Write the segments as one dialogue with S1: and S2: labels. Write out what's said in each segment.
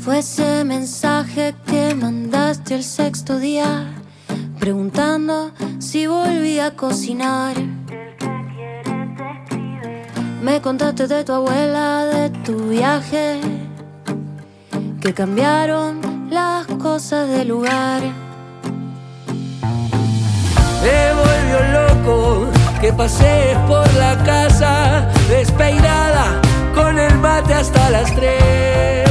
S1: Fue ese mensaje que mandaste el sexto día, preguntando si volví a cocinar. Me contaste de tu abuela, de tu viaje, que cambiaron las cosas del lugar.
S2: Me volvió loco que pases por la casa despeinada con el mate hasta las 3.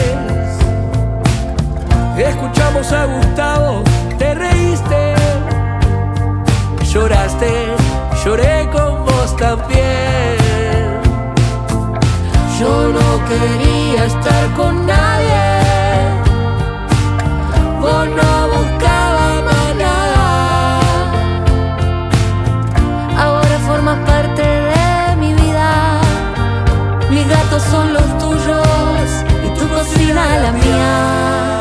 S2: Escuchamos a Gustavo, te reíste, lloraste, lloré con vos también. Yo no quería estar con nadie, vos no buscabas más nada.
S1: Ahora formas parte de mi vida, mis gatos son los tuyos y tu cocina la mía.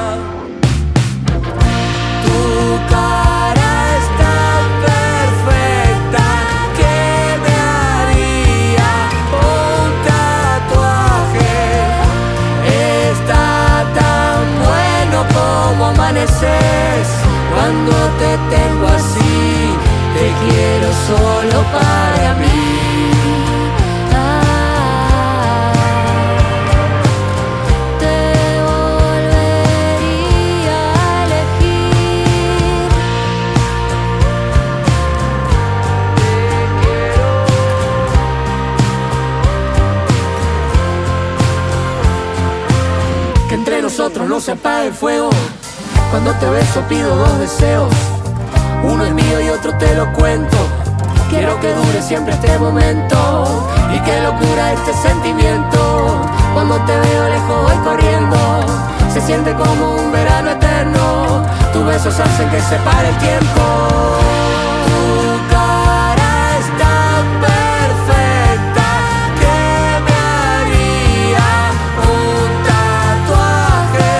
S2: Cuando te tengo así, te quiero solo para mí.
S1: Te volvería a elegir.
S2: Que entre nosotros no se apague el fuego. Cuando te beso pido 2 deseos, uno es mío y otro te lo cuento. Quiero que dure siempre este momento y que locura este sentimiento. Cuando te veo lejos voy corriendo, se siente como un verano eterno. Tus besos hacen que se pare el tiempo. Tu cara es tan perfecta que me haría un tatuaje.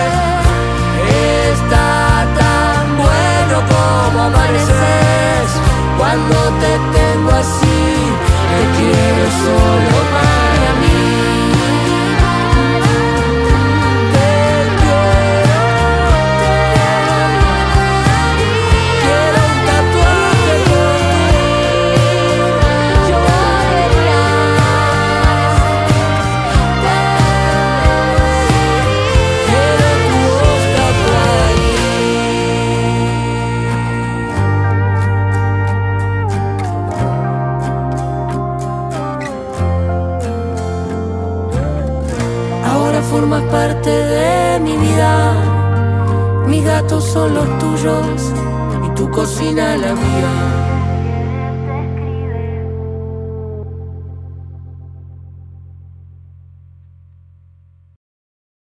S2: Está tan bueno como amaneces. Cuando te tengo así, te quiero solo para mí. Te quiero, quiero un tatuaje por ti. Yo volvería, quiero tu voz tatuada ahí. Ahora formas parte de mi vida, mis gatos son los tuyos y tu cocina la mía.